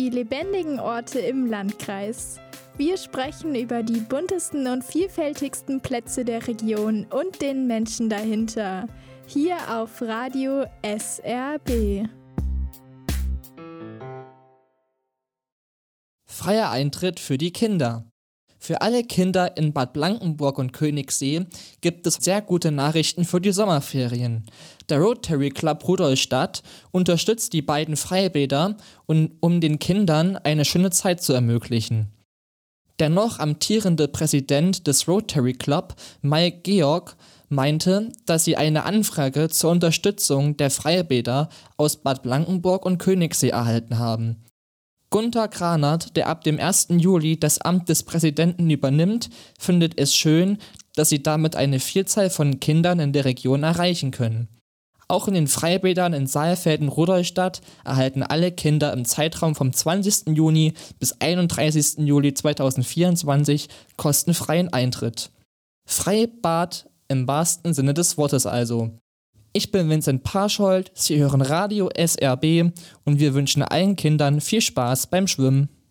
die lebendigen Orte im Landkreis. Wir sprechen über die buntesten und vielfältigsten Plätze der Region und den Menschen dahinter. Hier auf Radio SRB. Freier Eintritt für die Kinder. Für alle Kinder in Bad Blankenburg und Königssee gibt es sehr gute Nachrichten für die Sommerferien. Der Rotary Club Rudolstadt unterstützt die beiden Freibäder, um den Kindern eine schöne Zeit zu ermöglichen. Der noch amtierende Präsident des Rotary Club, Mike Georg, meinte, dass sie eine Anfrage zur Unterstützung der Freibäder aus Bad Blankenburg und Königssee erhalten haben. Gunter Granert, der ab dem 1. Juli das Amt des Präsidenten übernimmt, findet es schön, dass sie damit eine Vielzahl von Kindern in der Region erreichen können. Auch in den Freibädern in Saalfelden-Rudolstadt erhalten alle Kinder im Zeitraum vom 20. Juni bis 31. Juli 2024 kostenfreien Eintritt. Freibad im wahrsten Sinne des Wortes also. Ich bin Vincent Parschold, Sie hören Radio SRB und wir wünschen allen Kindern viel Spaß beim Schwimmen.